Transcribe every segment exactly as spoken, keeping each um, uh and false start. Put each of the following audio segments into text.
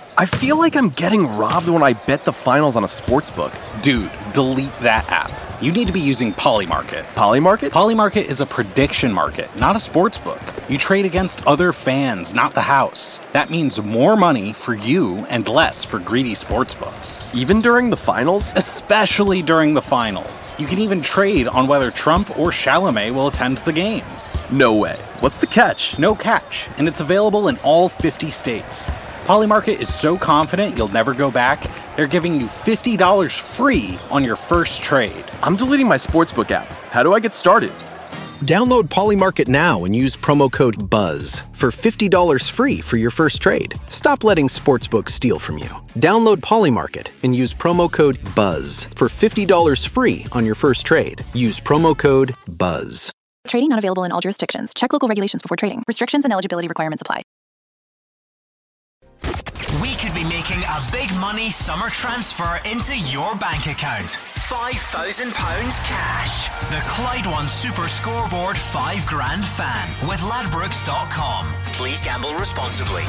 I feel like I'm getting robbed when I bet the finals on a sportsbook. Dude, delete that app. You need to be using Polymarket. Polymarket? Polymarket is a prediction market, not a sportsbook. You trade against other fans, not the house. That means more money for you and less for greedy sportsbooks. Even during the finals? Especially during the finals. You can even trade on whether Trump or Chalamet will attend the games. No way. What's the catch? No catch, and it's available in all fifty states. Polymarket is so confident you'll never go back, they're giving you fifty dollars free on your first trade. I'm deleting my sportsbook app. How do I get started? Download Polymarket now and use promo code BUZZ for fifty dollars free for your first trade. Stop letting sportsbooks steal from you. Download Polymarket and use promo code BUZZ for fifty dollars free on your first trade. Use promo code BUZZ. Trading not available in all jurisdictions. Check local regulations before trading. Restrictions and eligibility requirements apply. We could be making a big money summer transfer into your bank account. five thousand pounds cash. The Clyde One Super Scoreboard five grand fan with ladbrokes dot com. Please gamble responsibly.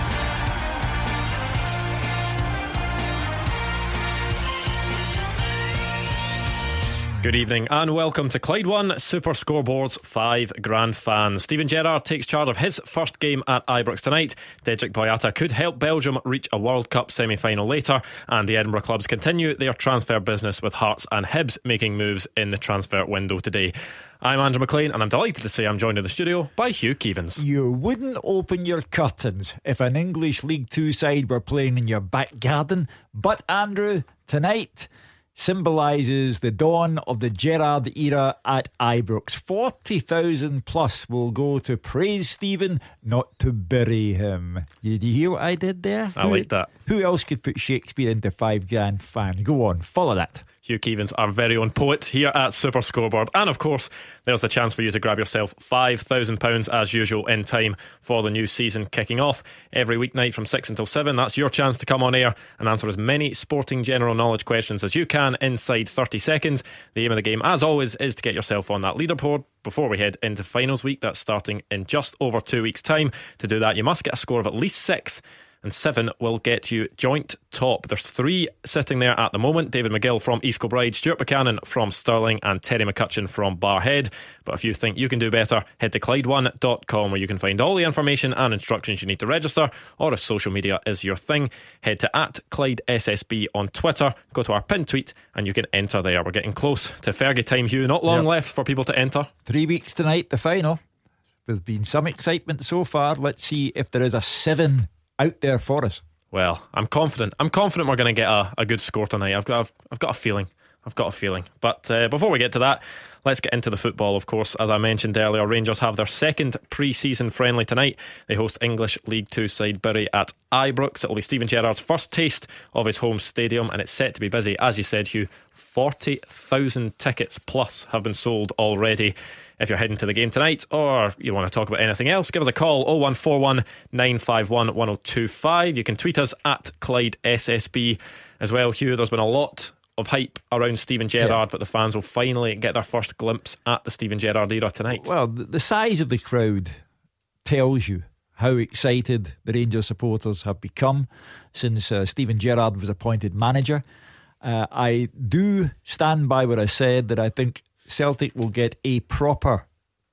Good evening and welcome to Clyde One Super Scoreboard's five grand fan. Steven Gerrard takes charge of his first game at Ibrox tonight. Dedrick Boyata could help Belgium reach a World Cup semi-final later, and the Edinburgh clubs continue their transfer business with Hearts and Hibs making moves in the transfer window today. I'm Andrew McLean and I'm delighted to say I'm joined in the studio by Hugh Keevins. You wouldn't open your curtains if an English League Two side were playing in your back garden, but Andrew, tonight symbolises the dawn of the Gerrard era at Ibrox. forty thousand plus will go to praise Stephen, not to bury him. Did you hear what I did there? I like that. Who else could put Shakespeare into five grand fan? Go on, follow that. Hugh Keevins, our very own poet here at Super Scoreboard. And of course, there's the chance for you to grab yourself five thousand pounds as usual in time for the new season kicking off. Every weeknight from six until seven, that's your chance to come on air and answer as many sporting general knowledge questions as you can inside thirty seconds. The aim of the game, as always, is to get yourself on that leaderboard before we head into finals week. That's starting in just over two weeks' time. To do that, you must get a score of at least six, and seven will get you joint top. There's three sitting there at the moment: David McGill from East Kilbride, Stuart Buchanan from Stirling, and Terry McCutcheon from Barhead. But if you think you can do better, head to Clyde One dot com where you can find all the information and instructions you need to register. Or if social media is your thing, head to at Clyde S S B on Twitter, go to our pinned tweet and you can enter there. We're getting close to Fergie time, Hugh. Not long yep. left for people to enter. Three weeks tonight, the final. There's been some excitement so far. Let's see if there is a seven out there for us. Well, I'm confident. I'm confident we're going to get a, a good score tonight. I've got, I've, I've got a feeling. I've got a feeling. But uh, before we get to that, let's get into the football. Of course, as I mentioned earlier, Rangers have their second pre-season friendly tonight. They host English League Two side Bury at Ibrox. It'll be Steven Gerrard's first taste of his home stadium, and it's set to be busy. As you said, Hugh, forty thousand tickets plus have been sold already. If you're heading to the game tonight or you want to talk about anything else, give us a call oh one four one, nine five one, one oh two five. You can tweet us at Clyde S S B as well, Hugh. There's been a lot of hype around Steven Gerrard, yeah. but the fans will finally get their first glimpse at the Steven Gerrard era tonight. Well, the size of the crowd tells you how excited the Rangers supporters have become since uh, Steven Gerrard was appointed manager. Uh, I do stand by what I said, that I think Celtic will get a proper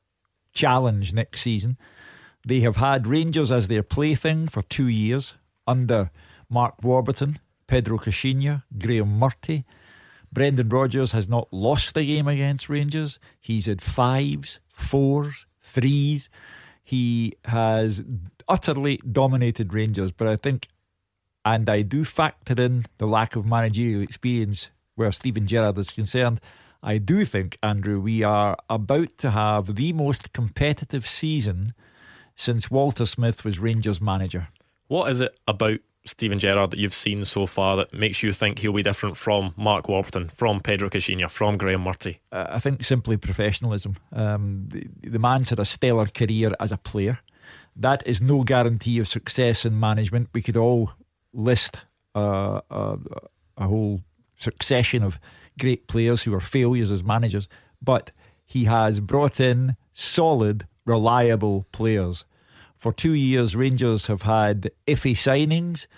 challenge next season. They have had Rangers as their plaything for two years under Mark Warburton, Pedro Caixinha, Graham Murty. Brendan Rodgers has not lost a game against Rangers. He's had fives, fours, threes. He has utterly dominated Rangers, but I think, and I do factor in the lack of managerial experience where Steven Gerrard is concerned, I do think, Andrew, we are about to have the most competitive season since Walter Smith was Rangers manager. What is it about Steven Gerrard that you've seen so far that makes you think he'll be different from Mark Warburton, from Pedro Caixinha, from Graham Murty? Uh, I think simply professionalism. Um, the, the man's had a stellar career as a player. That is no guarantee of success in management. We could all list uh, a, a whole succession of great players who are failures as managers, but he has brought in solid, reliable players. For two years, Rangers have had iffy signings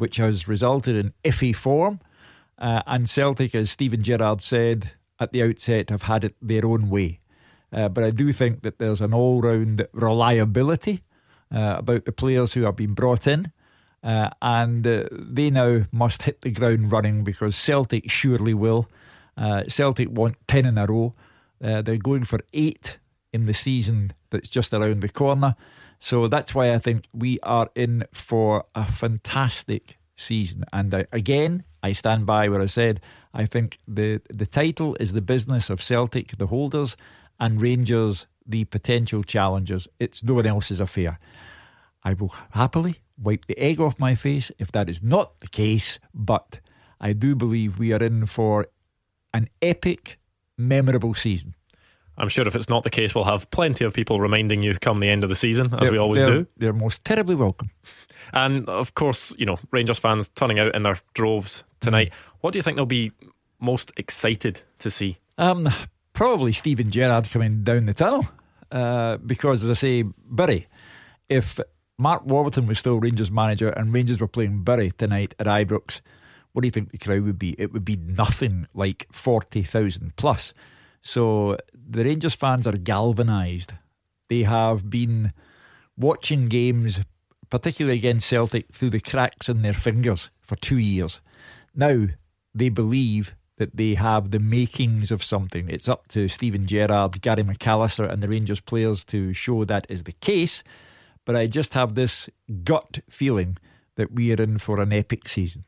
which has resulted in iffy form. Uh, and Celtic, as Steven Gerrard said at the outset, have had it their own way. Uh, but I do think that there's an all-round reliability uh, about the players who have been brought in. Uh, and uh, they now must hit the ground running, because Celtic surely will. Uh, Celtic want ten in a row. Uh, they're going for eight in the season that's just around the corner. So that's why I think we are in for a fantastic season. And I, again, I stand by what I said. I think the, the title is the business of Celtic, the holders, and Rangers, the potential challengers. It's no one else's affair. I will happily wipe the egg off my face if that is not the case, but I do believe we are in for an epic, memorable season. I'm sure if it's not the case, we'll have plenty of people reminding you come the end of the season, as they're, we always they're, do. They're most terribly welcome. And of course, you know, Rangers fans turning out in their droves tonight. Mm. What do you think they'll be most excited to see? Um, probably Steven Gerrard coming down the tunnel. Uh, because, as I say, Bury, if Mark Warburton was still Rangers manager and Rangers were playing Bury tonight at Ibrox, what do you think the crowd would be? It would be nothing like forty thousand plus. So the Rangers fans are galvanised. They have been watching games, particularly against Celtic, through the cracks in their fingers for two years. Now they believe that they have the makings of something. It's up to Steven Gerrard, Gary McAllister and the Rangers players to show that is the case. But I just have this gut feeling that we are in for an epic season.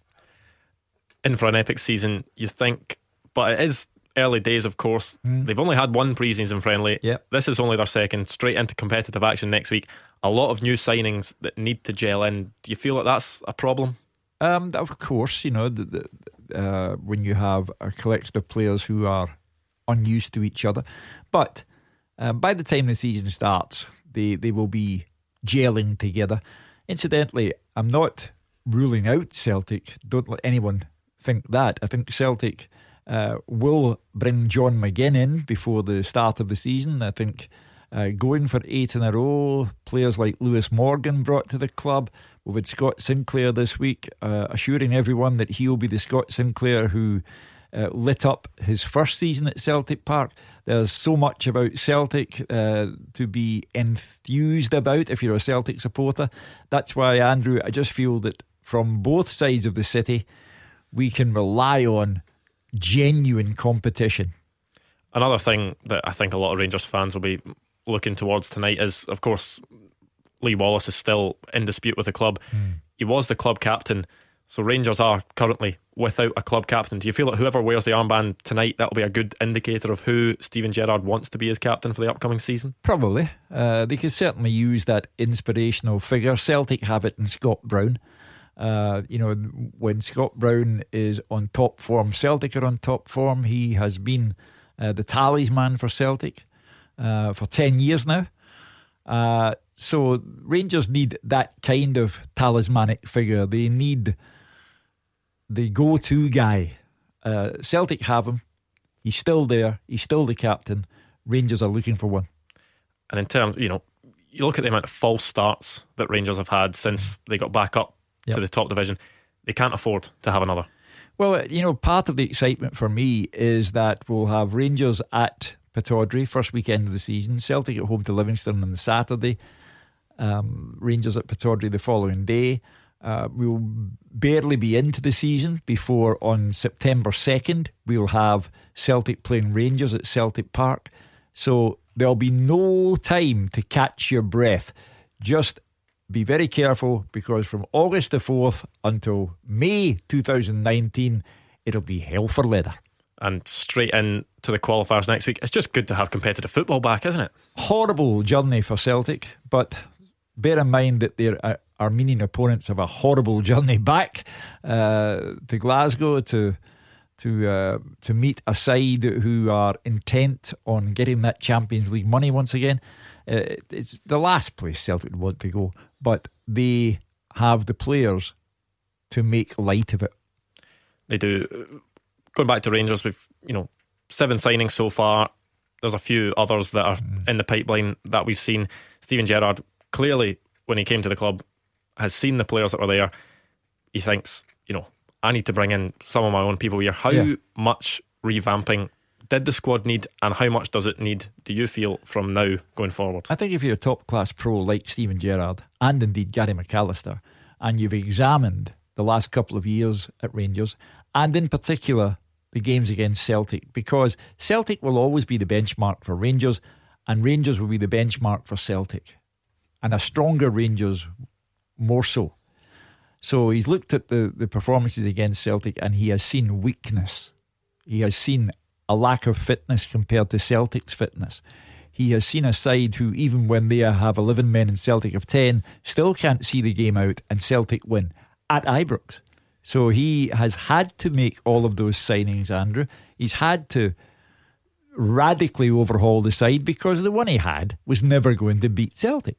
In for an epic season, you think, but it is early days, of course. Mm. They've only had one pre-season friendly. Yep. This is only their second, straight into competitive action next week. A lot of new signings that need to gel in. Do you feel like that's a problem? Um, of course, you know, the, the, uh, when you have a collection of players who are unused to each other. But uh, by the time the season starts, they, they will be gelling together. Incidentally, I'm not ruling out Celtic. Don't let anyone think that. I think Celtic uh, will bring John McGinn in before the start of the season. I think uh, going for eight in a row, players like Lewis Morgan brought to the club. We've had Scott Sinclair this week, uh, assuring everyone that he'll be the Scott Sinclair who uh, lit up his first season at Celtic Park. There's so much about Celtic uh, to be enthused about if you're a Celtic supporter. That's why, Andrew, I just feel that from both sides of the city, we can rely on genuine competition. Another thing that I think a lot of Rangers fans will be looking towards tonight is, of course, Lee Wallace is still in dispute with the club. Mm. He was the club captain, so Rangers are currently without a club captain. Do you feel that whoever wears the armband tonight, that'll be a good indicator of who Steven Gerrard wants to be as captain for the upcoming season? Probably. Uh, they could certainly use that inspirational figure. Celtic have it in Scott Brown. Uh, you know, when Scott Brown is on top form, Celtic are on top form. He has been uh, the talisman for Celtic uh, for ten years now. Uh, so Rangers need that kind of talismanic figure. They need the go-to guy. uh, Celtic have him. He's still there. He's still the captain. Rangers are looking for one. And in terms, you know, you look at the amount of false starts that Rangers have had since they got back up yep. to the top division. They can't afford to have another. Well, you know, part of the excitement for me is that we'll have Rangers at Pittodrie, first weekend of the season. Celtic at home to Livingston on the Saturday. Um, Rangers at Pittodrie the following day. Uh, we'll barely be into the season before on September second we'll have Celtic playing Rangers at Celtic Park. So there'll be no time to catch your breath. Just be very careful, because from August the fourth until May twenty nineteen, it'll be hell for leather. And straight in to the qualifiers next week. It's just good to have competitive football back, isn't it? Horrible journey for Celtic, but bear in mind that their uh, Armenian opponents have a horrible journey back uh, to Glasgow to to uh, to meet a side who are intent on getting that Champions League money once again. Uh, it's the last place Celtic would want to go, but they have the players to make light of it. They do. Going back to Rangers, we've, you know, seven signings so far. There's a few others that are mm. in the pipeline that we've seen. Steven Gerrard, clearly, when he came to the club, has seen the players that were there. he thinks, you know, I need to bring in some of my own people here. How Yeah. much revamping did the squad need, and how much does it need, do you feel, from now going forward? I think if you're a top class pro like Steven Gerrard and indeed Gary McAllister, and you've examined the last couple of years at Rangers, and in particular the games against Celtic, because Celtic will always be the benchmark for Rangers, and Rangers will be the benchmark for Celtic, and a stronger Rangers more so. So he's looked at the, the performances against Celtic, and he has seen weakness. He has seen a lack of fitness compared to Celtic's fitness. He has seen a side who, even when they have eleven men and Celtic have ten, still can't see the game out, and Celtic win at Ibrox. So he has had to make all of those signings, Andrew. He's had to radically overhaul the side because the one he had was never going to beat Celtic.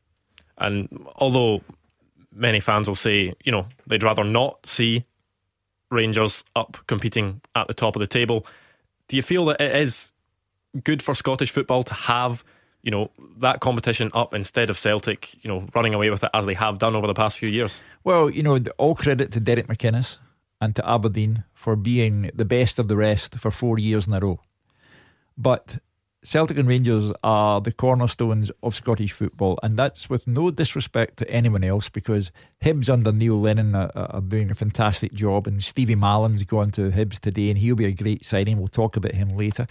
And although many fans will say, you know, they'd rather not see Rangers up competing at the top of the table, do you feel that it is good for Scottish football to have, you know, that competition up instead of Celtic, you know, running away with it as they have done over the past few years? Well, you know, all credit to Derek McInnes and to Aberdeen for being the best of the rest for four years in a row. But Celtic and Rangers are the cornerstones of Scottish football, and that's with no disrespect to anyone else, because Hibs under Neil Lennon are, are doing a fantastic job, and Stevie Mallon's gone to Hibs today, and he'll be a great signing. We'll talk about him later.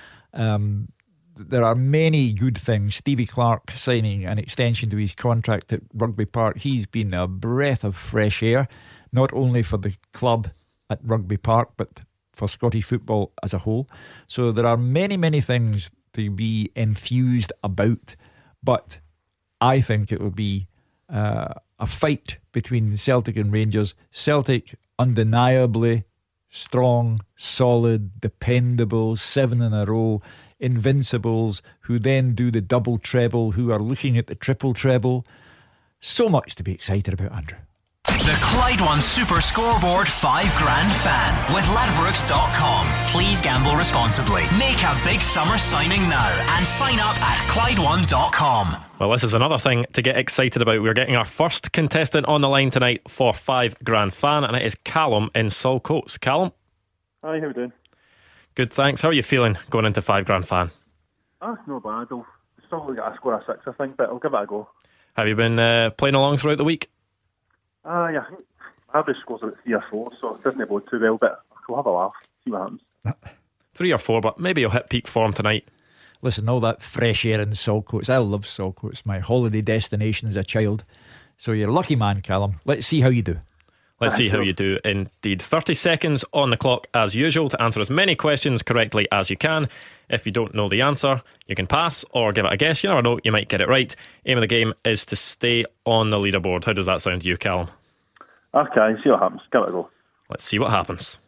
Um, there are many good things. Stevie Clark signing an extension to his contract at Rugby Park. He's been a breath of fresh air, not only for the club at Rugby Park, but for Scottish football as a whole. So there are many, many things to be enthused about, but I think it will be uh, a fight between Celtic and Rangers. Celtic undeniably strong, solid, dependable, seven in a row, invincibles, who then do the double treble, who are looking at the triple treble. So much to be excited about, Andrew. The Clyde One Super Scoreboard five Grand Fan with Ladbrokes dot com. Please gamble responsibly. Make a big summer signing now and sign up at Clyde One dot com. Well, this is another thing to get excited about. We're getting our first contestant on the line tonight for five Grand Fan, and it is Callum in Saltcoats. Callum? Hi, how are you doing? Good, thanks. How are you feeling going into five Grand Fan? Ah, no bad. I'll still get a score of six, I think, but I'll give it a go. Have you been uh, playing along throughout the week? Ah, uh, yeah. Average scores about three or four, so it doesn't go too well, but I'll have a laugh, see what happens. Three or four, but maybe you'll hit peak form tonight. Listen, all that fresh air in Saltcoats. I love Saltcoats, my holiday destination as a child. So you're a lucky man, Callum. Let's see how you do. Let's see how you do indeed. thirty seconds on the clock as usual to answer as many questions correctly as you can. If you don't know the answer, you can pass or give it a guess. You never know, you might get it right. Aim of the game is to stay on the leaderboard. How does that sound to you, Callum? Okay, see what happens. Give it a go. Let's see what happens.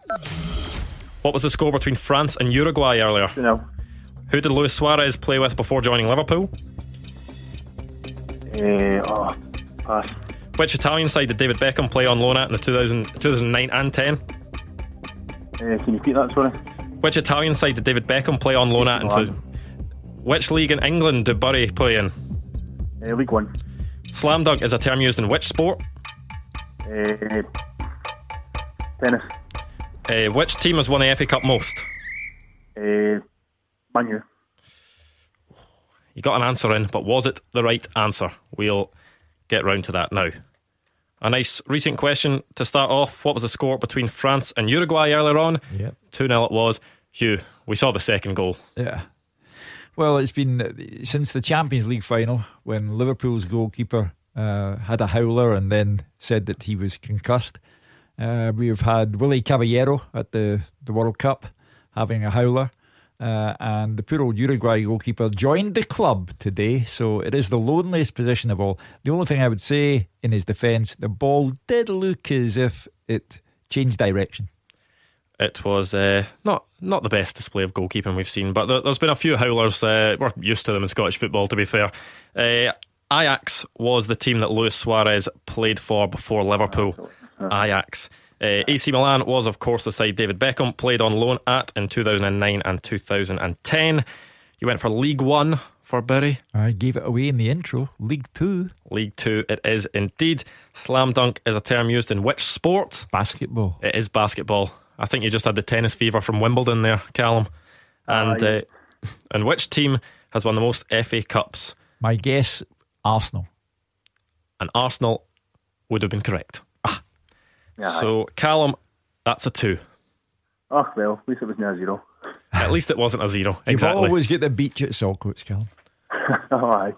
What was the score between France and Uruguay earlier? You know. Who did Luis Suarez play with before joining Liverpool? Uh, oh, pass. Which Italian side did David Beckham play on loan at in the two thousand, two thousand nine and ten? Uh, can you repeat that, sorry? Which Italian side did David Beckham play on loan at? In two- which league in England did Bury play in? Uh, League One. Slam dunk is a term used in which sport? Uh, tennis. Uh, which team has won the F A Cup most? Uh, Man U. You got an answer in, but was it the right answer? We'll get round to that now. A nice recent question to start off. What was the score between France and Uruguay earlier on? Yep. two nil it was. Hugh, we saw the second goal. Yeah. Well, it's been since the Champions League final when Liverpool's goalkeeper uh, had a howler and then said that he was concussed. Uh, we've had Willie Caballero at the, the World Cup having a howler. Uh, and the poor old Uruguay goalkeeper joined the club today, so it is the loneliest position of all. The only thing I would say in his defence, the ball did look as if it changed direction. It was uh, not not the best display of goalkeeping we've seen, but there, there's been a few howlers. Uh, we're used to them in Scottish football, to be fair. Uh, Ajax was the team that Luis Suarez played for before Liverpool. Ajax. Uh, A C Milan was, of course, the side David Beckham played on loan at in two thousand nine and two thousand ten. You went for League One for Bury. I gave it away in the intro. League Two. League Two it is indeed. Slam dunk is a term used in which sport? Basketball. It is basketball. I think you just had the tennis fever from Wimbledon there, Callum. And uh, and which team has won the most F A Cups? My guess, Arsenal. And Arsenal would have been correct. Yeah, so, Callum, that's a two. Oh, well, at least it was near zero. At least it wasn't a zero. Exactly. You've always get the beach at Saltcoats, Callum. Oh, aye.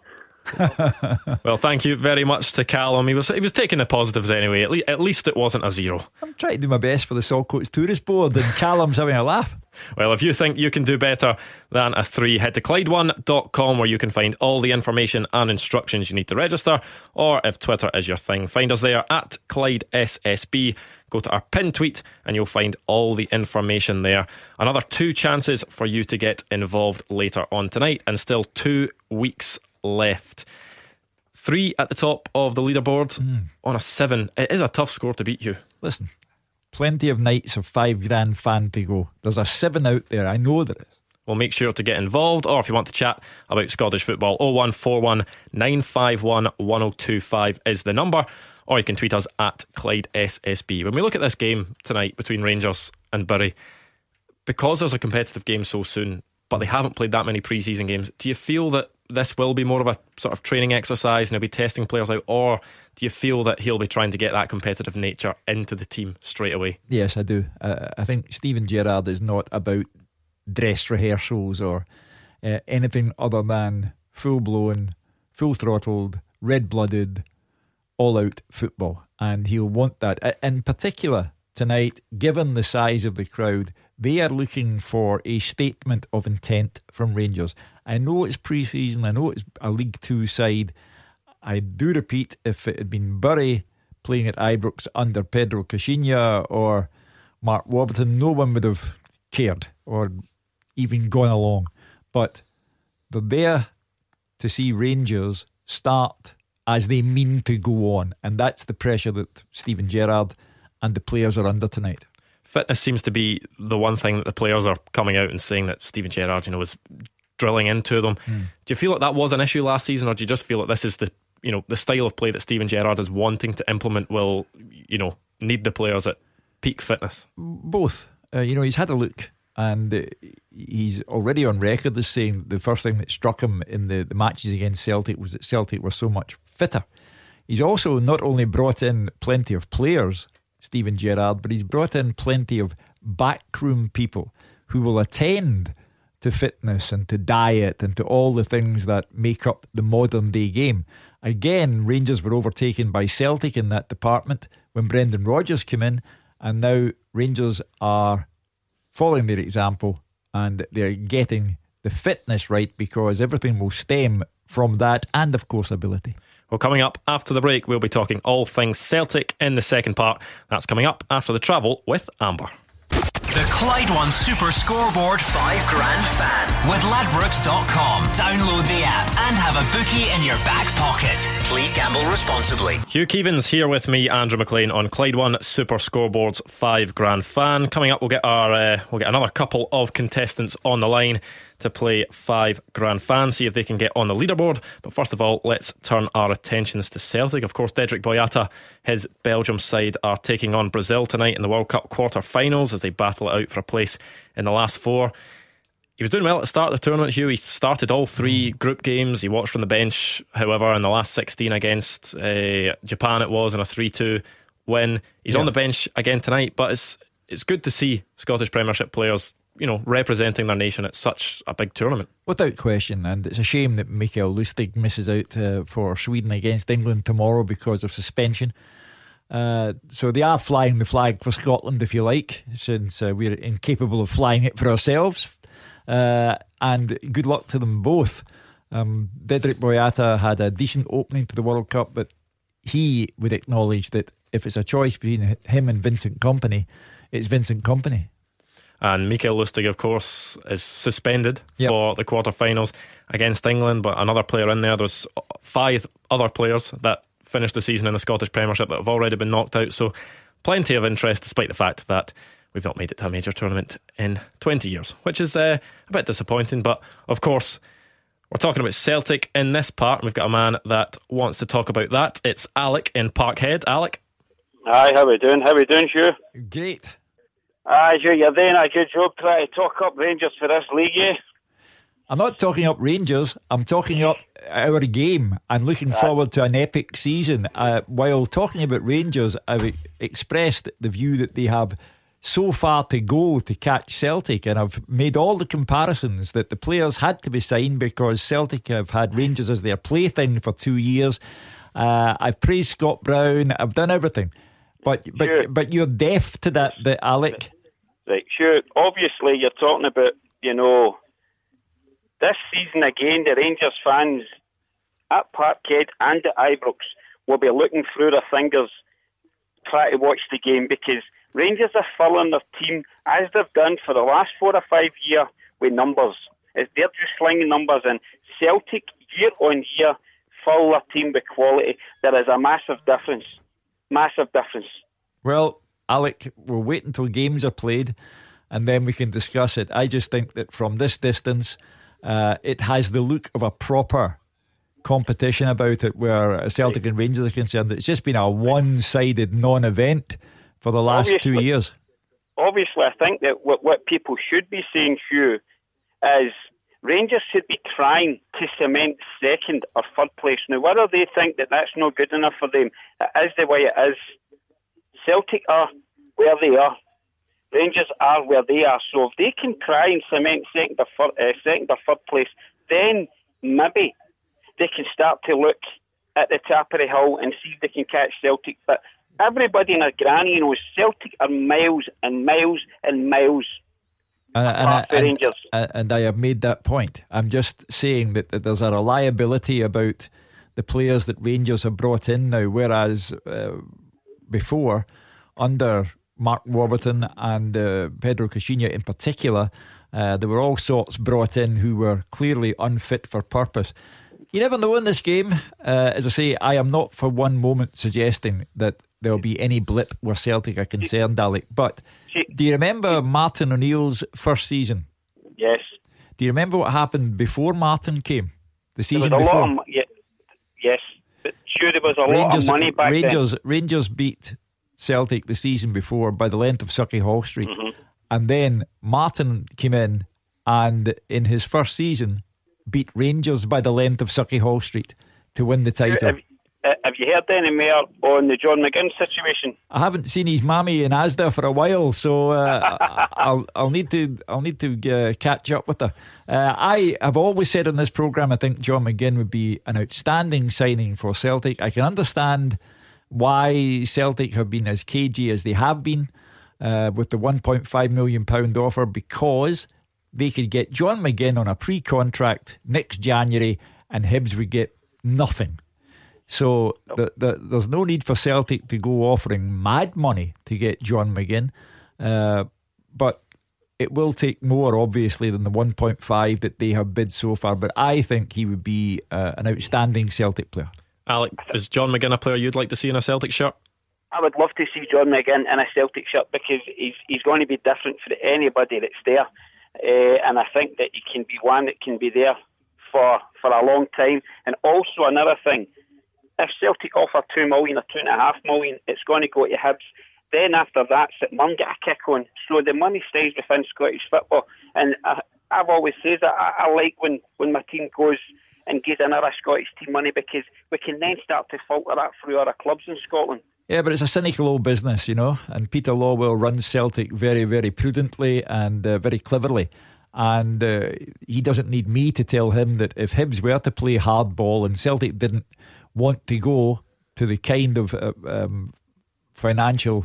Well, thank you very much to Callum. He was he was taking the positives anyway. At, le- at least it wasn't a zero. I'm trying to do my best for the Saltcoats Tourist Board, and Callum's having a laugh. Well, if you think you can do better than a three, head to Clyde one dot com where you can find all the information and instructions you need to register. Or if Twitter is your thing, find us there at Clyde S S B. Go to our pinned tweet and you'll find all the information there. Another two chances for you to get involved later on tonight, and still two weeks left. Three at the top of the leaderboard mm. on a seven. It is a tough score to beat, you. Listen, plenty of nights of five grand fan to go. There's a seven out there. I know there is. Well, make sure to get involved, or if you want to chat about Scottish football, oh one four one nine five one one oh two five is the number, or you can tweet us at Clyde S S B. When we look at this game tonight between Rangers and Bury, because there's a competitive game so soon, but they haven't played that many pre-season games, do you feel that this will be more of a sort of training exercise and he'll be testing players out, or do you feel that he'll be trying to get that competitive nature into the team straight away? Yes, I do. uh, I think Steven Gerrard is not about dress rehearsals or uh, anything other than full-blown, full-throttled, red-blooded, all-out football, and he'll want that. In particular tonight, given the size of the crowd, they are looking for a statement of intent from Rangers. I know it's pre-season, I know it's a League Two side. I do repeat, if it had been Bury playing at Ibrox under Pedro Caixinha or Mark Warburton, no one would have cared or even gone along. But they're there to see Rangers start as they mean to go on, and that's the pressure that Steven Gerrard and the players are under tonight. Fitness seems to be the one thing that the players are coming out and saying that Steven Gerrard, you know, is drilling into them. Mm. Do you feel like that was an issue last season, or do you just feel that this is the, you know, the style of play that Steven Gerrard is wanting to implement will, you know, need the players at peak fitness? Both. Uh, you know, he's had a look, and uh, he's already on record as saying the first thing that struck him in the, the matches against Celtic was that Celtic were so much fitter. He's also not only brought in plenty of players, Steven Gerrard, but he's brought in plenty of backroom people who will attend to fitness and to diet and to all the things that make up the modern day game. Again, Rangers were overtaken by Celtic in that department when Brendan Rodgers came in, and now Rangers are following their example and they're getting the fitness right, because everything will stem from that and of course ability. Well, coming up after the break, we'll be talking all things Celtic in the second part. That's coming up after the travel with Amber. The Clyde One Super Scoreboard five Grand Fan with Ladbrokes dot com. Download the app and have a bookie in your back pocket. Please gamble responsibly. Hugh Keevins here with me, Andrew McLean, on Clyde One Super Scoreboard's five Grand Fan. Coming up, we'll get our uh, we'll get another couple of contestants on the line to play five Grand Fan, see if they can get on the leaderboard. But first of all, let's turn our attentions to Celtic. Of course, Dedryck Boyata, his Belgium side, are taking on Brazil tonight in the World Cup quarter-finals as they battle it out for a place in the last four. He was doing well at the start of the tournament, Hugh. He started all three group games. He watched from the bench, however, in the last sixteen against uh, Japan it was, in a three two win. He's yeah. on the bench again tonight, but it's it's good to see Scottish Premiership players, you know, representing their nation at such a big tournament. Without question, and it's a shame that Mikael Lustig misses out uh, for Sweden against England tomorrow because of suspension. Uh, so they are flying the flag for Scotland, if you like, since uh, we're incapable of flying it for ourselves. Uh, and good luck to them both. Um, Dedryck Boyata had a decent opening to the World Cup, but he would acknowledge that if it's a choice between him and Vincent Kompany, it's Vincent Kompany. And Mikael Lustig, of course, is suspended yep. for the quarterfinals against England. But another player in there, there's five other players that finished the season in the Scottish Premiership that have already been knocked out. So plenty of interest, despite the fact that we've not made it to a major tournament in twenty years, which is uh, a bit disappointing. But of course, We're talking about Celtic in this part, and we've got a man that wants to talk about that. It's Alec in Parkhead. Alec? Hi, how we doing? How we doing, Hugh? Great. Aye, Hugh, you're doing a good job trying to talk up Rangers for this league, eh? I'm not talking up Rangers, I'm talking up our game and looking Aye. forward to an epic season. Uh, while talking about Rangers, I've expressed the view that they have so far to go to catch Celtic, and I've made all the comparisons that the players had to be signed because Celtic have had Rangers as their plaything for two years. Uh, I've praised Scott Brown. I've done everything, but but sure. but you're deaf to that bit, Alec. Right, sure. Obviously, you're talking about, you know, this season again. The Rangers fans at Parkhead and at Ibrox will be looking through their fingers, trying to watch the game, because Rangers are filling their team as they've done for the last four or five years with numbers. They're just slinging numbers in. Celtic year on year fill their team with quality. There is a massive difference. Massive difference. Well, Alec, we'll wait until games are played and then we can discuss it. I just think that from this distance, uh, it has the look of a proper competition about it, where Celtic and Rangers are concerned. It's just been a one-sided non-event for the last obviously, two years. Obviously, I think that what, what people should be saying, Hugh, is Rangers should be trying to cement second or third place. Now, whether they think that that's not good enough for them, it is the way it is. Celtic are where they are. Rangers are where they are. So if they can try and cement second or third, uh, second or third place, then maybe they can start to look at the top of the hill and see if they can catch Celtic. But everybody in a granny knows Celtic are miles and miles and miles and, apart and, for Rangers. And, and I have made that point. I'm just saying that, that there's a reliability about the players that Rangers have brought in now, whereas uh, before, under Mark Warburton and uh, Pedro Caixinha in particular, uh, there were all sorts brought in who were clearly unfit for purpose. You never know in this game. Uh, as I say, I am not for one moment suggesting that there'll be any blip where Celtic are concerned, Alec. But do you remember Martin O'Neill's first season? Yes. Do you remember what happened before Martin came? The season there was a before? Lot of, yeah, yes. But sure, there was a Rangers, lot of money back Rangers, then. Rangers beat Celtic the season before by the length of Sucky Hall Street. Mm-hmm. And then Martin came in and in his first season beat Rangers by the length of Sucky Hall Street to win the title. Have, uh, have you heard any more on the John McGinn situation? I haven't seen his mammy in Asda for a while, so uh, I'll I'll need to I'll need to uh, catch up with her. Uh, I have always said on this programme I think John McGinn would be an outstanding signing for Celtic. I can understand why Celtic have been as cagey as they have been uh, with the one point five million pounds offer, because they could get John McGinn on a pre-contract next January and Hibs would get nothing. So the, the, there's no need for Celtic to go offering mad money to get John McGinn, uh, but it will take more obviously than the one point five that they have bid so far. But I think he would be uh, an outstanding Celtic player. Alec, is John McGinn a player you'd like to see in a Celtic shirt? I would love to see John McGinn in a Celtic shirt, because he's he's going to be different for anybody that's there. Uh, and I think that he can be one that can be there for for a long time. And also another thing, if Celtic offer two million or two and a half million, it's going to go to Hibs. Then after that, St Mirren get a kick on. So the money stays within Scottish football. And I, I've always said that I, I like when, when my team goes and gives another Scottish team money, because we can then start to filter that through other clubs in Scotland. Yeah, but it's a cynical old business, you know, and Peter Lawwell runs Celtic very, very prudently and uh, very cleverly, and uh, he doesn't need me to tell him that if Hibs were to play hardball and Celtic didn't want to go to the kind of uh, um, financial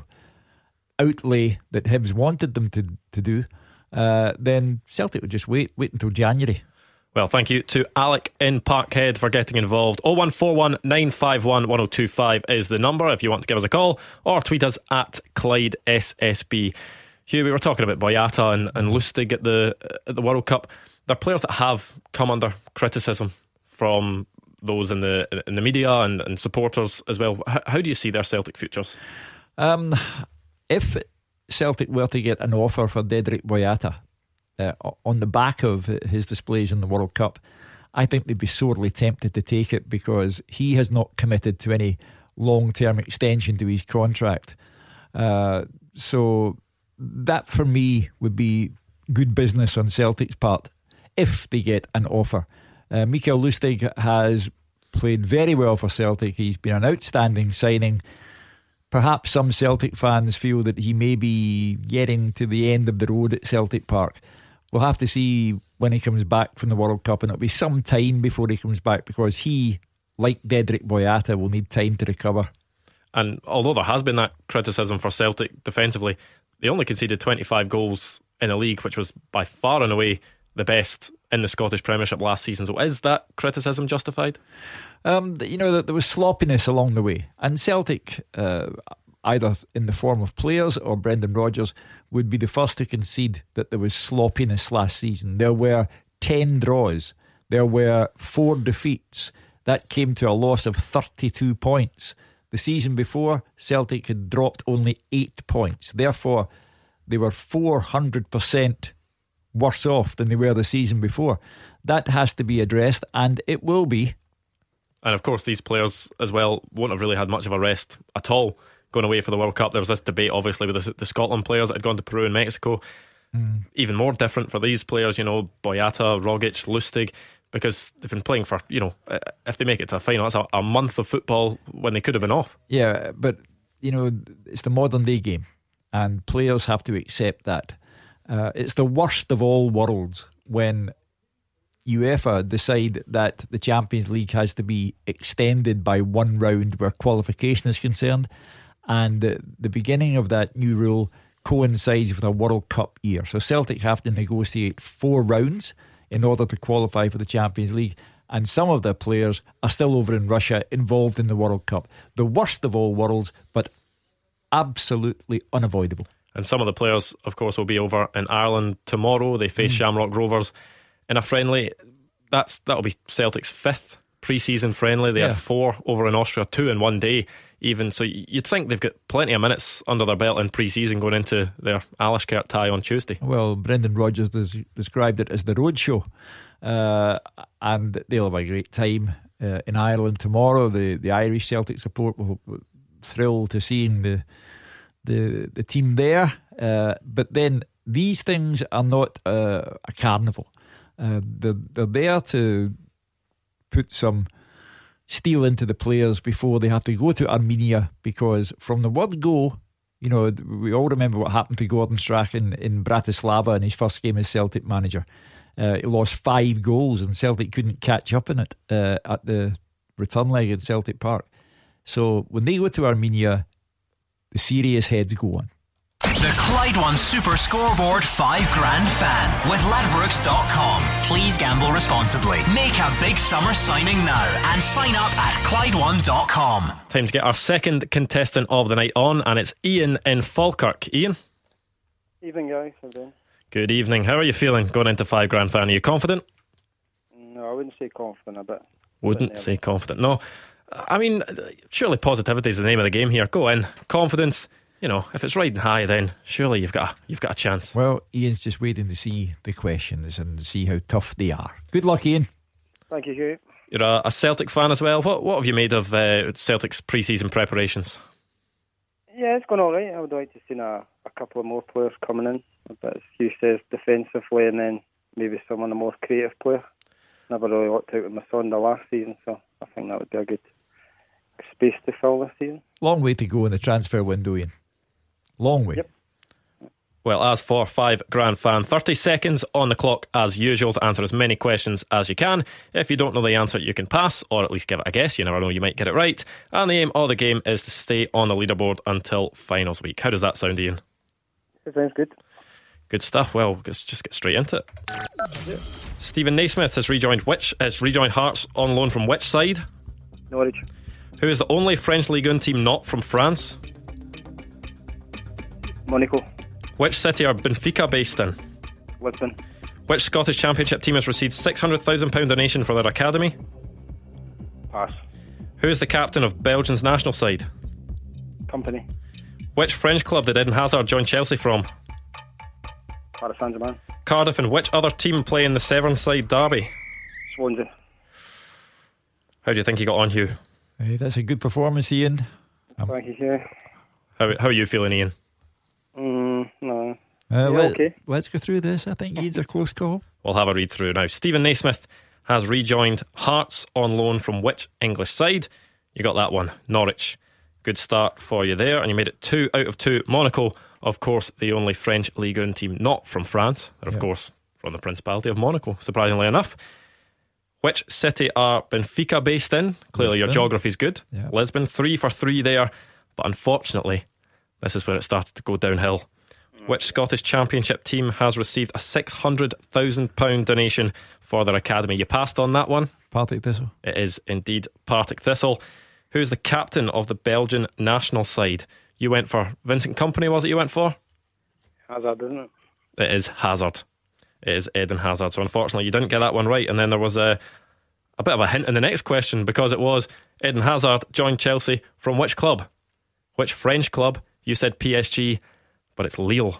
outlay that Hibs wanted them to, to do, uh, then Celtic would just wait wait until January. Well, thank you to Alec in Parkhead for getting involved. oh one four one nine five one one oh two five is the number if you want to give us a call, or tweet us at Clyde S S B. Hugh, we were talking about Boyata and, and Lustig at the at the World Cup. They're players that have come under criticism from those in the in the media and, and supporters as well. How, how do you see their Celtic futures? Um, if Celtic were to get an offer for Dedryck Boyata, Uh, on the back of his displays in the World Cup, I think they'd be sorely tempted to take it because he has not committed to any long-term extension to his contract. Uh, so that for me would be good business on Celtic's part if they get an offer. uh, Mikael Lustig has played very well for Celtic. He's been an outstanding signing. Perhaps some Celtic fans feel that he may be getting to the end of the road at Celtic Park. We'll have to see when he comes back from the World Cup, and it'll be some time before he comes back because he, like Dedrick Boyata, will need time to recover. And although there has been that criticism for Celtic defensively, they only conceded twenty-five goals in a league which was by far and away the best in the Scottish Premiership last season. So is that criticism justified? Um, you know, there was sloppiness along the way, and Celtic, uh, either in the form of players or Brendan Rodgers, would be the first to concede that there was sloppiness last season. There were ten draws, there were four defeats. That came to a loss of thirty-two points. The season before, Celtic had dropped only eight points. Therefore, they were four hundred percent worse off than they were the season before. That has to be addressed, and it will be. And of course these players as well won't have really had much of a rest at all going away for the World Cup. There was this debate obviously with the, the Scotland players that had gone to Peru and Mexico. mm. Even more different for these players, you know, Boyata, Rogic, Lustig, because they've been playing for, you know, if they make it to a final, that's a, a month of football when they could have been off. Yeah, but you know, it's the modern day game and players have to accept that. Uh, it's the worst of all worlds when UEFA decide that the Champions League has to be extended by one round where qualification is concerned, and the, the beginning of that new rule coincides with a World Cup year. So Celtic have to negotiate four rounds in order to qualify for the Champions League, and some of the players are still over in Russia involved in the World Cup. The worst of all worlds, but absolutely unavoidable. And some of the players, of course, will be over in Ireland tomorrow. They face mm. Shamrock Rovers in a friendly. That's that'll be Celtic's fifth pre-season friendly. They yeah. had four over in Austria, two in one day even. So you'd think they've got plenty of minutes under their belt in pre-season going into their Alashkert tie on Tuesday. Well, Brendan Rodgers des- described it as the roadshow, uh, and they'll have a great time uh, in Ireland tomorrow. The the Irish Celtic support will, will thrill to seeing the the the team there. Uh, but then these things are not uh, a carnival. Uh, they're, they're there to put some steel into the players before they have to go to Armenia, because from the word go, you know, we all remember what happened to Gordon Strachan in Bratislava in his first game as Celtic manager. Uh, he lost five goals and Celtic couldn't catch up in it uh, at the return leg in Celtic Park. So when they go to Armenia, the serious heads go on. The Clyde One Super Scoreboard five Grand Fan with Ladbrokes dot com. Please gamble responsibly. Make a big summer signing now and sign up at Clyde One dot com. Time to get our second contestant of the night on, and it's Ian in Falkirk. Ian? Evening, guys. How are you doing? Good evening. How are you feeling going into five Grand Fan? Are you confident? No, I wouldn't say confident a bit. Wouldn't bit say confident. No. I mean, surely positivity is the name of the game here. Go in. Confidence. You know, if it's riding high, then surely you've got a, you've got a chance. Well, Ian's just waiting to see the questions and see how tough they are. Good luck, Ian. Thank you, Hugh. You're a, a Celtic fan as well. What what have you made of uh, Celtic's pre-season preparations? Yeah, it's gone all right. I would like to see a, a couple of more players coming in. But as Hugh says, defensively, and then maybe some of the more creative players. Never really worked out with Masonda last season, so I think that would be a good space to fill this season. Long way to go in the transfer window, Ian. Long way. Yep. Well, as for five Grand Fan, thirty seconds on the clock as usual to answer as many questions as you can. If you don't know the answer, you can pass, or at least give it a guess. You never know, you might get it right. And the aim of the game is to stay on the leaderboard until finals week. How does that sound, Ian? It sounds good. Good stuff. Well, let's just get straight into it. Yep. Stephen Naismith has rejoined which has rejoined Hearts on loan from which side? Norwich. Who is the only French Ligue one team not from France? Monaco. Which city are Benfica based in? Lisbon. Which Scottish Championship team has received six hundred thousand pounds donation for their academy? Pass. Who is the captain of Belgium's national side? Company. Which French club did Eden Hazard join Chelsea from? Paris Saint-Germain. Cardiff and which other team play in the Severn side derby? Swansea. How do you think he got on, Hugh? Hey, that's a good performance, Ian. Um, Thank you, Hugh. How, how are you feeling, Ian? Mm, no. Uh, yeah, let, okay. Let's go through this. I think Ian's a close call. We'll have a read through now. Stephen Naismith has rejoined Hearts on loan from which English side? You got that one, Norwich. Good start for you there, and you made it two out of two. Monaco, of course, the only French Ligue one team not from France, and of yeah. course from the Principality of Monaco, surprisingly enough. Which city are Benfica based in? Clearly Lisbon. your geography's good. Yeah. Lisbon, three for three there, but unfortunately this is where it started to go downhill. Which Scottish Championship team has received a six hundred thousand pounds donation for their academy? You passed on that one. Partick Thistle. It is indeed Partick Thistle. Who's the captain of the Belgian national side? You went for Vincent Kompany, was it you went for? Hazard, isn't it? It is Hazard. It is Eden Hazard. So unfortunately you didn't get that one right. And then there was a, a bit of a hint in the next question, because it was Eden Hazard joined Chelsea from which club? Which French club? You said P S G, but it's Lille.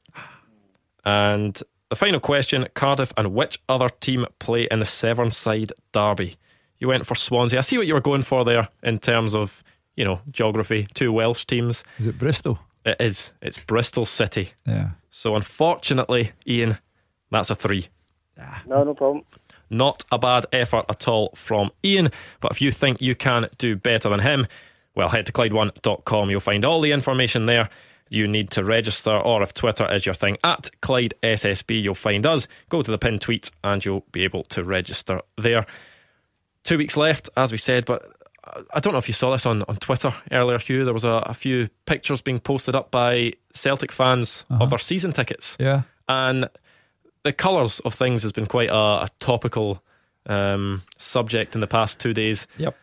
And the final question, Cardiff and which other team play in the Severnside derby? You went for Swansea. I see what you were going for there in terms of, you know, geography. Two Welsh teams. Is it Bristol? It is. It's Bristol City. Yeah. So unfortunately, Ian, that's a three. No, no problem. Not a bad effort at all from Ian, but if you think you can do better than him, well, head to Clyde one dot com. You'll find all the information there you need to register, or if Twitter is your thing, at Clyde S S B, you'll find us. Go to the pinned tweet and you'll be able to register there. Two weeks left, as we said, but I don't know if you saw this on, on Twitter earlier, Hugh. There was a, a few pictures being posted up by Celtic fans uh-huh. of their season tickets. Yeah. And the colours of things has been quite a, a topical um, subject in the past two days. Yep.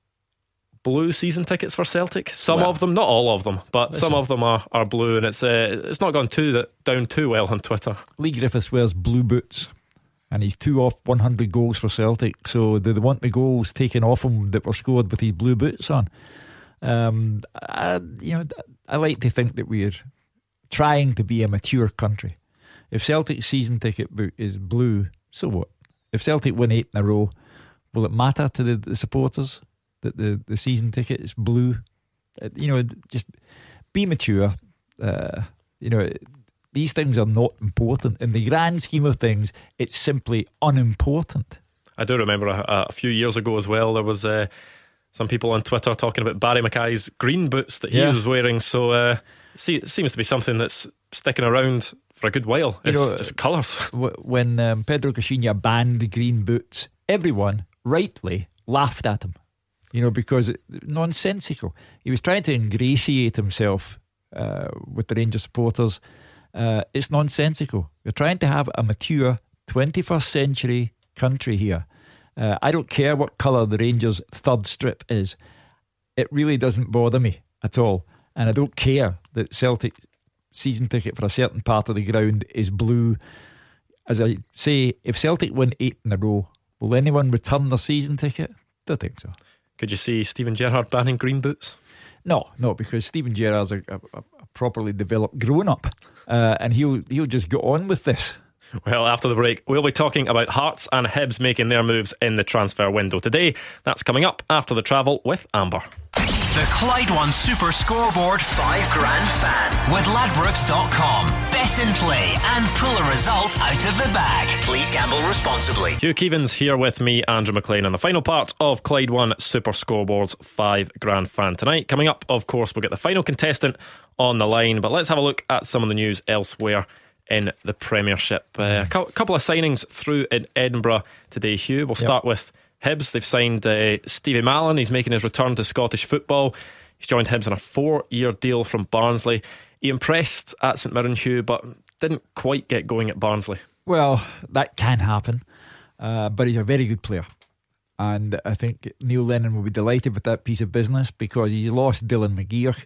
Blue season tickets for Celtic. Some well, of them, not all of them, but listen. some of them are, are blue, and it's uh, it's not gone too down too well on Twitter. Lee Griffiths wears blue boots, and he's two off one hundred goals for Celtic. So do they want the goals taken off him that were scored with his blue boots on? Um, I, you know, I like to think that we're trying to be a mature country. If Celtic's season ticket boot is blue, so what? If Celtic win eight in a row, will it matter to the, the supporters that the, the season ticket is blue? Uh, you know, just be mature. Uh, you know, these things are not important. In the grand scheme of things, it's simply unimportant. I do remember a, a few years ago as well, there was uh, some people on Twitter talking about Barry Mackay's green boots that he yeah. was wearing. So uh, see, it seems to be something that's sticking around for a good while. It's you know, just colours. When um, Pedro Caixinha banned green boots, everyone rightly laughed at him. You know, because it, nonsensical. He was trying to ingratiate himself uh, with the Rangers supporters. Uh, it's nonsensical. We're trying to have a mature twenty-first century country here. Uh, I don't care what colour the Rangers' third strip is. It really doesn't bother me at all. And I don't care that Celtic season ticket for a certain part of the ground is blue. As I say, if Celtic win eight in a row, will anyone return their season ticket? Don't think so. Could you see Steven Gerrard banning green boots? No, no, because Steven Gerrard's a, a, a properly developed grown-up, uh, and he'll he'll just go on with this. Well, after the break, we'll be talking about Hearts and Hibs making their moves in the transfer window today. That's coming up after the travel with Amber. The Clyde One Super Scoreboard five Grand Fan with Ladbrokes dot com. Bet and play and pull a result out of the bag. Please gamble responsibly. Hugh Keevins here with me, Andrew McLean, on the final part of Clyde One Super Scoreboard's five Grand Fan tonight. Coming up, of course, we'll get the final contestant on the line, but let's have a look at some of the news elsewhere in the Premiership. Uh, a couple of signings through in Edinburgh today, Hugh. We'll start yep. with Hibs. They've signed uh, Stevie Mallan. He's making his return to Scottish football. He's joined Hibs on a four-year deal from Barnsley. He impressed at St Mirren, Hugh, but didn't quite get going at Barnsley. Well, that can happen, uh, but he's a very good player. And I think Neil Lennon will be delighted with that piece of business, because he's lost Dylan McGeer.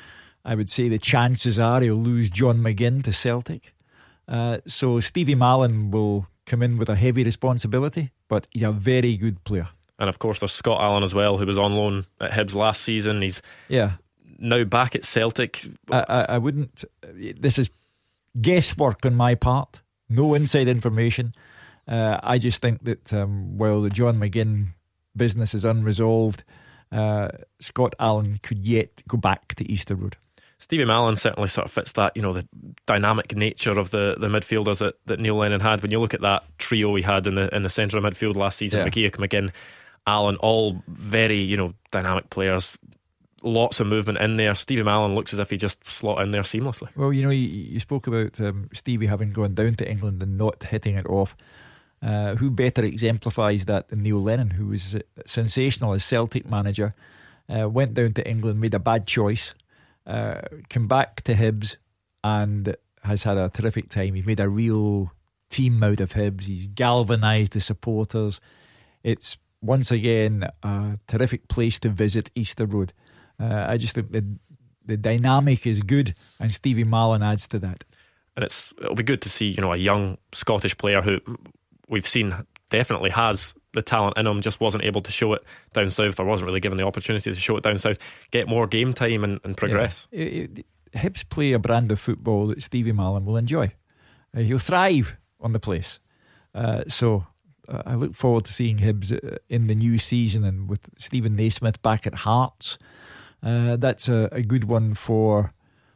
I would say the chances are he'll lose John McGinn to Celtic. Uh, so Stevie Mallan will come in with a heavy responsibility, but he's a very good player. And of course there's Scott Allen as well, who was on loan at Hibs last season. He's yeah now back at Celtic. I, I, I wouldn't this is guesswork on my part, no inside information. uh, I just think that um, while the John McGinn business is unresolved. Uh, Scott Allan could yet go back to Easter Road. Stevie Mallon certainly sort of fits that, you know, the dynamic nature of the, the midfielders that, that Neil Lennon had. When you look at that trio he had in the in the centre of midfield last season, yeah. McGeoch, McGinn, Allan, all very, you know, dynamic players. Lots of movement in there. Stevie Mallon looks as if he just slot in there seamlessly. Well, you know, you, you spoke about um, Stevie having gone down to England and not hitting it off. Uh, who better exemplifies that than Neil Lennon, who was sensational as Celtic manager, uh, went down to England, made a bad choice, uh, came back to Hibs and has had a terrific time. He's made a real team out of Hibs. He's galvanised the supporters. It's once again a terrific place to visit, Easter Road. Uh, I just think the the dynamic is good, and Stevie Mallon adds to that. And it's it'll be good to see, you know, a young Scottish player who we've seen definitely has the talent in him, just wasn't able to show it down south, or wasn't really given the opportunity to show it down south. Get more game time and, and progress. Yeah. It, it, Hibs play a brand of football that Stevie Mallon will enjoy. Uh, he'll thrive on the place. Uh, so uh, I look forward to seeing Hibs in the new season, and with Stephen Naismith back at Hearts. Uh, that's a, a good one for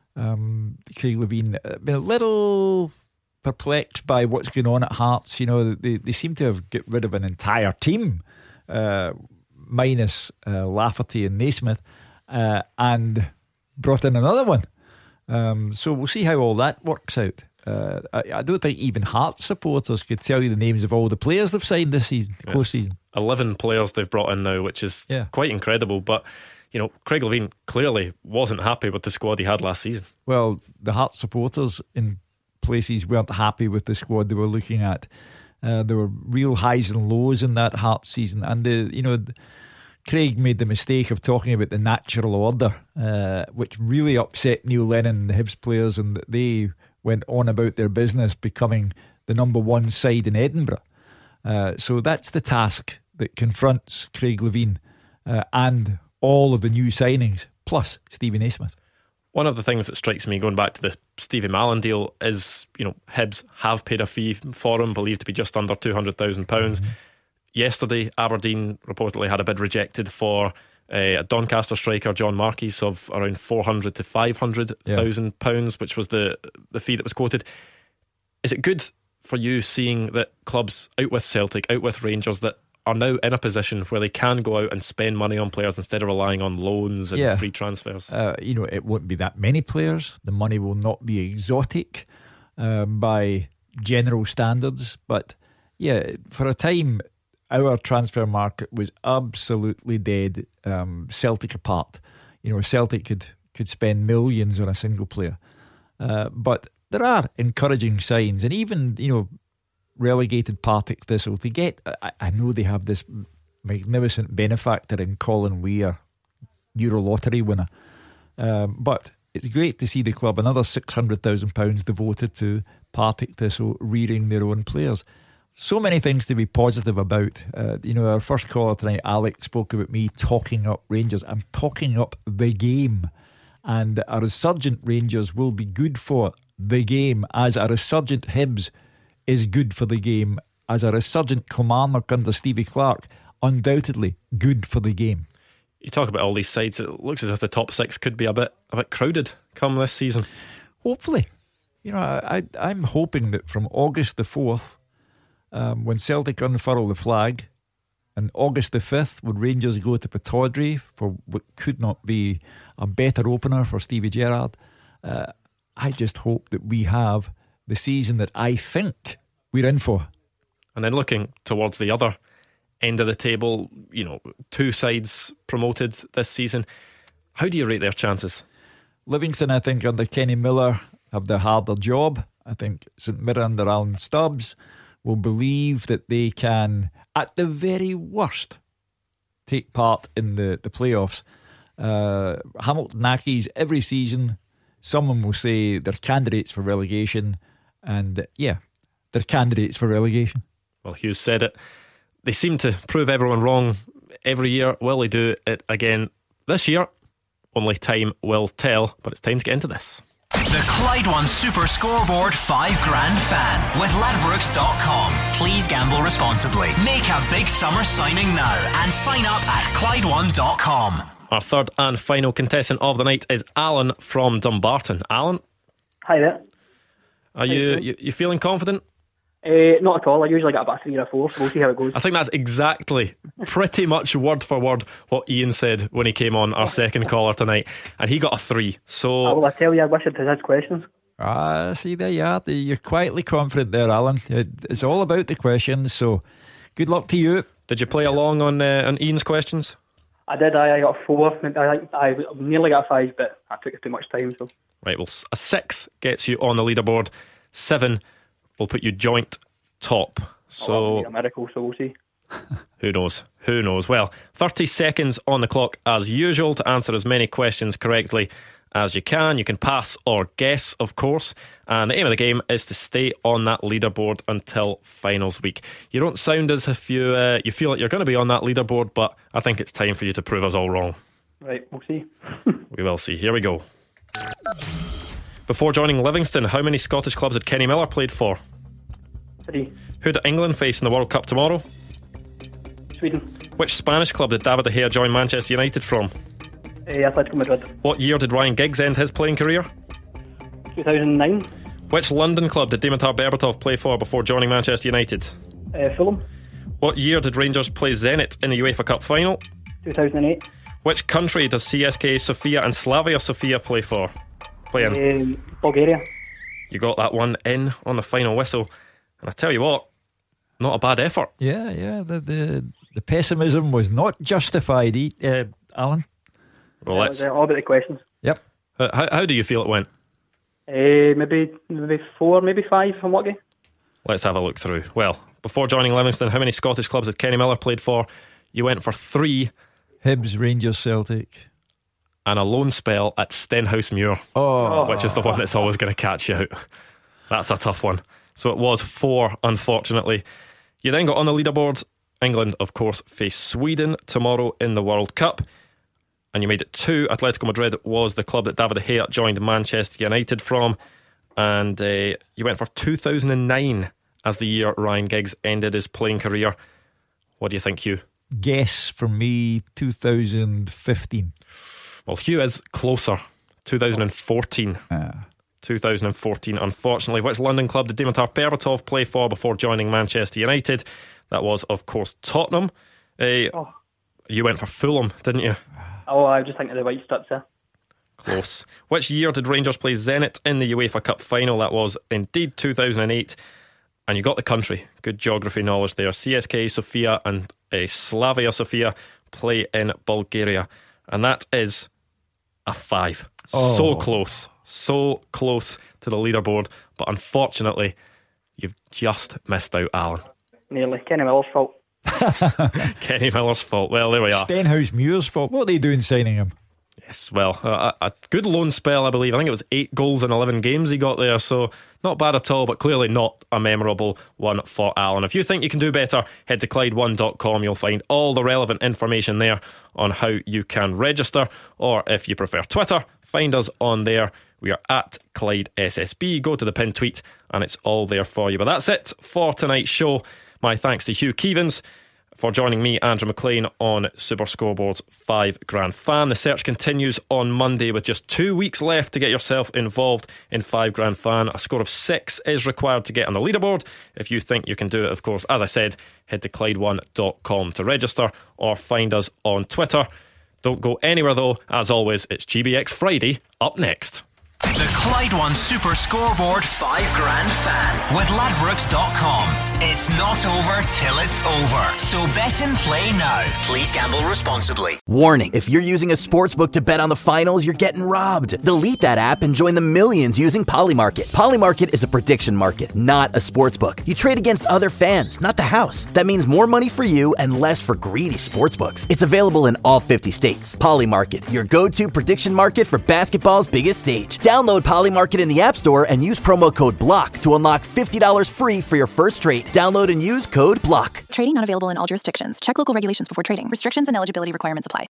um, Craig Levein. I've been a little perplexed by what's going on at Hearts. You know, they, they seem to have got rid of an entire team, uh, minus uh, Lafferty and Naismith, uh, and brought in another one. Um, so we'll see how all that works out. Uh, I, I don't think even Hearts supporters could tell you the names of all the players they've signed this season, yes. Close season. eleven players they've brought in now, which is yeah. quite incredible. But you know, Craig Levein clearly wasn't happy with the squad he had last season. Well, the Hearts supporters in places weren't happy with the squad they were looking at. Uh, there were real highs and lows in that Hearts season, and the, you know, Craig made the mistake of talking about the natural order, uh, which really upset Neil Lennon and the Hibs players, and they went on about their business becoming the number one side in Edinburgh. Uh, so that's the task that confronts Craig Levein uh, and all of the new signings, plus Stevie Naismith. One of the things that strikes me going back to the Stevie Mallon deal is, you know, Hibs have paid a fee for him, believed to be just under two hundred thousand pounds. Mm-hmm. Yesterday, Aberdeen reportedly had a bid rejected for uh, a Doncaster striker, John Marquis, of around four hundred to five hundred thousand yeah. pounds, which was the the fee that was quoted. Is it good for you seeing that clubs out with Celtic, out with Rangers, that are now in a position where they can go out and spend money on players instead of relying on loans and yeah. free transfers? Uh, you know, it won't be that many players. The money will not be exotic uh, by general standards. But yeah, for a time, our transfer market was absolutely dead, um, Celtic apart. You know, Celtic could, could spend millions on a single player. Uh, but there are encouraging signs, and even, you know, relegated Partick Thistle to get, I, I know they have this magnificent benefactor in Colin Weir, Euro Lottery winner, um, but it's great to see the club, another six hundred thousand pounds devoted to Partick Thistle rearing their own players. So many things to be positive about. Uh, you know, our first caller tonight, Alex, spoke about me talking up Rangers. I'm talking up the game, and a resurgent Rangers will be good for the game, as a resurgent Hibs is good for the game, as a resurgent Kilmarnock under Stevie Clarke, undoubtedly good for the game. You talk about all these sides, it looks as if the top six could be a bit a bit crowded come this season. Hopefully. You know, I, I, I'm hoping that from August the fourth, um, when Celtic unfurl the flag, and August the fifth, when Rangers go to Pittodrie for what could not be a better opener for Stevie Gerrard, uh, I just hope that we have the season that I think we're in for. And then looking towards the other end of the table, you know, two sides promoted this season. How do you rate their chances? Livingston, I think, under Kenny Miller have the harder job. I think St Mirren under Alan Stubbs will believe that they can, at the very worst, take part in the, the playoffs. Uh, Hamilton Accies, every season, someone will say they're candidates for relegation. And yeah, they're candidates for relegation. Well, Hughes said it. They seem to prove everyone wrong every year. Will they do it again this year? Only time will tell. But it's time to get into this. The Clyde One Super Scoreboard five Grand Fan with Ladbrokes dot com. Please gamble responsibly. Make a big summer signing now and sign up at Clyde One dot com. Our third and final contestant of the night is Alan from Dumbarton. Alan? Hi there. Are you, you, you feeling confident? Uh, not at all. I usually get about a three or a four, so we'll see how it goes. I think that's exactly, pretty much word for word, what Ian said when he came on, our second caller tonight, and he got a three. So, oh, well, I tell you, I wish it was his questions. Ah, see, there you are. You're quietly confident there, Alan. It's all about the questions, so good luck to you. Did you play along on uh, on Ian's questions? I did. I, I got a four. I, I nearly got a five, but I took too much time. So right. Well, a six gets you on the leaderboard. Seven will put you joint top. So oh, that'll be a miracle. So we'll see. Who knows? Who knows? Well, thirty seconds on the clock as usual to answer as many questions correctly as you can. You can pass or guess, of course. And the aim of the game is to stay on that leaderboard until finals week. You don't sound as if you uh, you feel like you're going to be on that leaderboard, but I think it's time for you to prove us all wrong. Right, we'll see. We will see. Here we go. Before joining Livingston, how many Scottish clubs had Kenny Miller played for? Three. Who did England face in the World Cup tomorrow? Sweden. Which Spanish club did David De Gea join Manchester United from? Uh, Atletico Madrid. What year did Ryan Giggs end his playing career? two thousand nine. Which London club did Dimitar Berbatov play for before joining Manchester United? Uh, Fulham. What year did Rangers play Zenit in the UEFA Cup final? two thousand eight. Which country does C S K A Sofia and Slavia Sofia play for? Play in? Um, Bulgaria. You got that one in on the final whistle. And I tell you what, not a bad effort. Yeah, yeah. The the, the pessimism was not justified, uh, Alan. Well, that let's was, uh, all about the questions. Yep. Uh, how, how do you feel it went? Uh, maybe maybe four, maybe five. I'm lucky. Let's have a look through. Well, before joining Livingston, how many Scottish clubs had Kenny Miller played for? You went for three. Hibs, Rangers, Celtic. And a loan spell at Stenhousemuir, oh. which is the one that's always going to catch you out. That's a tough one. So it was four, unfortunately. You then got on the leaderboard. England, of course, face Sweden tomorrow in the World Cup. And you made it two. Atletico Madrid was the club that David De Gea joined Manchester United from. And uh, you went for two thousand nine as the year Ryan Giggs ended his playing career. What do you think, Hugh? Guess from me, two thousand fifteen. Well, Hugh is closer. two thousand fourteen. Ah. two thousand fourteen, unfortunately. Which London club did Dimitar Berbatov play for before joining Manchester United? That was, of course, Tottenham. Uh, oh. You went for Fulham, didn't you? Oh, I was just thinking of the white strips there. Close. Which year did Rangers play Zenit in the UEFA Cup final? That was indeed two thousand eight. And you got the country. Good geography knowledge there. C S K A Sofia and uh, Slavia Sofia play in Bulgaria. And that is a five. Oh. So close. So close to the leaderboard. But unfortunately, you've just missed out, Alan. Nearly. Kenny Miller's fault. Kenny Miller's fault. Well, there we are. Stenhousemuir's fault. What are they doing signing him? Yes, well, a, a good loan spell, I believe. I think it was eight goals in eleven games he got there, so not bad at all, but clearly not a memorable one for Alan. If you think you can do better, head to Clyde one dot com. You'll find all the relevant information there on how you can register, or if you prefer Twitter, find us on there. We are at Clyde S S B. Go to the pinned tweet and it's all there for you. But that's it for tonight's show. My thanks to Hugh Keevins for joining me, Andrew McLean, on Super Scoreboard's five Grand Fan. The search continues on Monday with just two weeks left to get yourself involved in five Grand Fan. A score of six is required to get on the leaderboard. If you think you can do it, of course, as I said, head to Clyde one dot com to register or find us on Twitter. Don't go anywhere though. As always, it's G B X Friday up next. The Clyde One Super Scoreboard five Grand Fan with Ladbrokes dot com. It's not over till it's over. So bet and play now. Please gamble responsibly. Warning, if you're using a sportsbook to bet on the finals, you're getting robbed. Delete that app and join the millions using Polymarket. Polymarket is a prediction market, not a sportsbook. You trade against other fans, not the house. That means more money for you and less for greedy sportsbooks. It's available in all fifty states. Polymarket, your go-to prediction market for basketball's biggest stage. Download Polymarket in the App Store and use promo code BLOCK to unlock fifty dollars free for your first trade. Download and use code BLOCK. Trading not available in all jurisdictions. Check local regulations before trading. Restrictions and eligibility requirements apply.